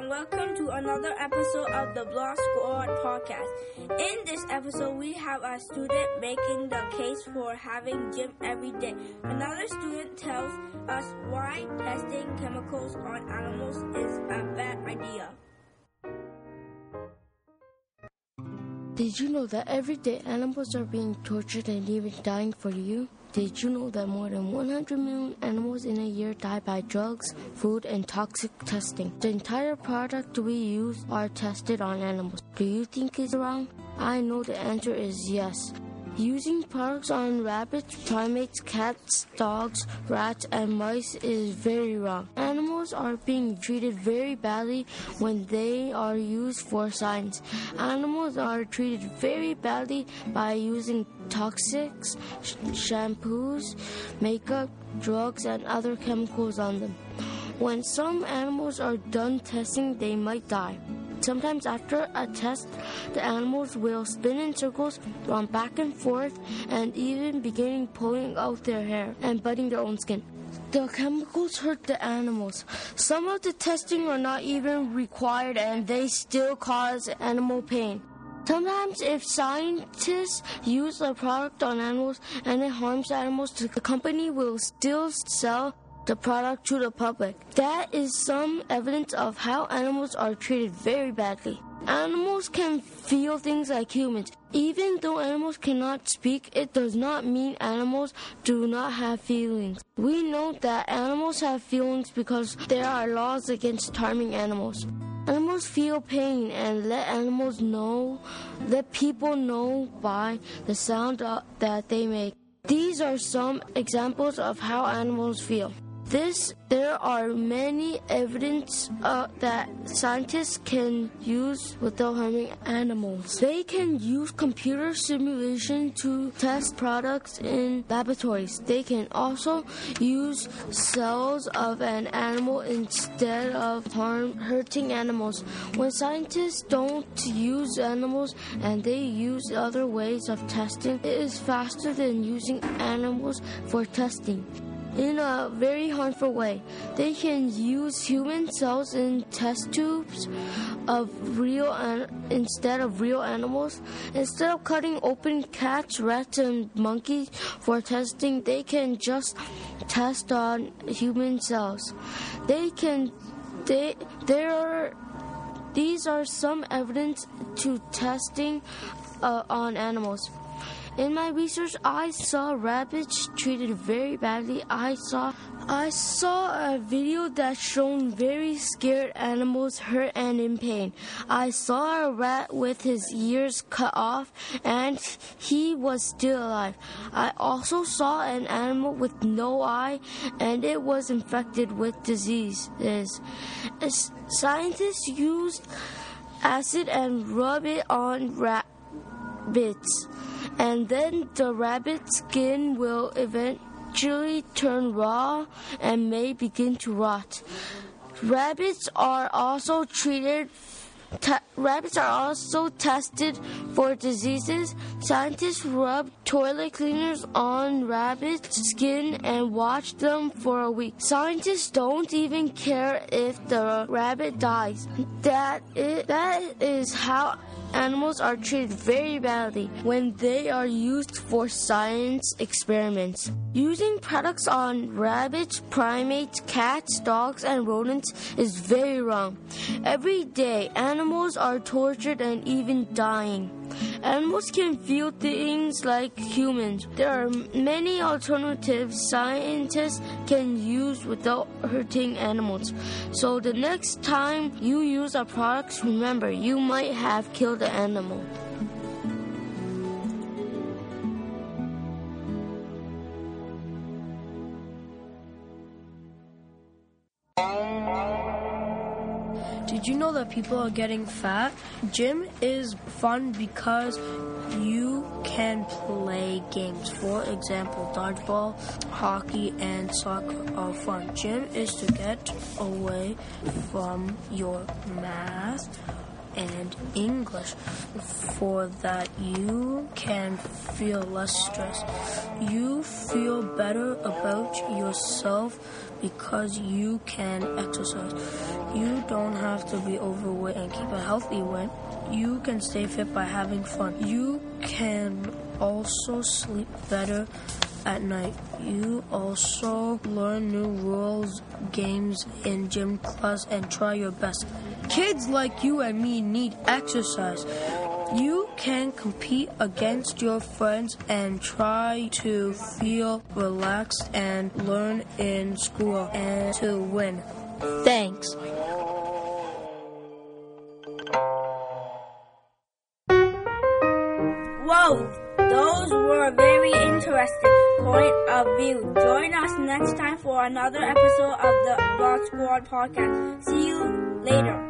welcome to another episode of the Blog Squad podcast. In this episode, we have a student making the case for having gym every day. Another student tells us why testing chemicals on animals is a bad idea. Did you know that every day animals are being tortured and even dying for you? Did you know that more than 100 million animals in a year die by drugs, food, and toxic testing? The entire product we use are tested on animals. Do you think it's wrong? I know the answer is yes. Using products on rabbits, primates, cats, dogs, rats, and mice is very wrong. Animals are being treated very badly when they are used for science. Animals are treated very badly by using toxics, shampoos, makeup, drugs, and other chemicals on them. When some animals are done testing, they might die. Sometimes after a test, the animals will spin in circles, run back and forth, and even begin pulling out their hair and biting their own skin. The chemicals hurt the animals. Some of the testing are not even required and they still cause animal pain. Sometimes if scientists use a product on animals and it harms animals, the company will still sell the product to the public. That is some evidence of how animals are treated very badly. Animals can feel things like humans. Even though animals cannot speak, it does not mean animals do not have feelings. We know that animals have feelings because there are laws against harming animals. Animals feel pain and let people know by the sound that they make. These are some examples of how animals feel. There are many evidence that scientists can use without harming animals. They can use computer simulation to test products in laboratories. They can also use cells of an animal instead of hurting animals. When scientists don't use animals and they use other ways of testing, it is faster than using animals for testing. In a very harmful way. They can use human cells in test tubes instead of real animals. Instead of cutting open cats, rats, and monkeys for testing, they can just test on human cells. These are some evidence to testing on animals. In my research, I saw rabbits treated very badly. I saw a video that showed very scared animals hurt and in pain. I saw a rat with his ears cut off and he was still alive. I also saw an animal with no eye and it was infected with diseases. Scientists used acid and rub it on rabbits. And then the rabbit's skin will eventually turn raw and may begin to rot. Rabbits are also tested for diseases. Scientists rub toilet cleaners on rabbits' skin and watch them for a week. Scientists don't even care if the rabbit dies. That is how animals are treated very badly when they are used for science experiments. Using products on rabbits, primates, cats, dogs, and rodents is very wrong. Every day, animals are tortured and even dying. Animals can feel things like humans. There are many alternatives scientists can use without hurting animals. So the next time you use a product, remember, you might have killed an animal. Did you know that people are getting fat? Gym is fun because you can play games. For example, dodgeball, hockey, and soccer are fun. Gym is to get away from your math and English. For that, you can feel less stress. You feel better about yourself because you can exercise. You don't have to be overweight and keep a healthy weight. You can stay fit by having fun. You can also sleep better at night. You also learn new rules, games in gym class, and try your best. Kids like you and me need exercise. You can compete against your friends and try to feel relaxed and learn in school and to win. Thanks. Whoa, those were very interesting point of view. Join us next time for another episode of the Blog Squad podcast. See you later.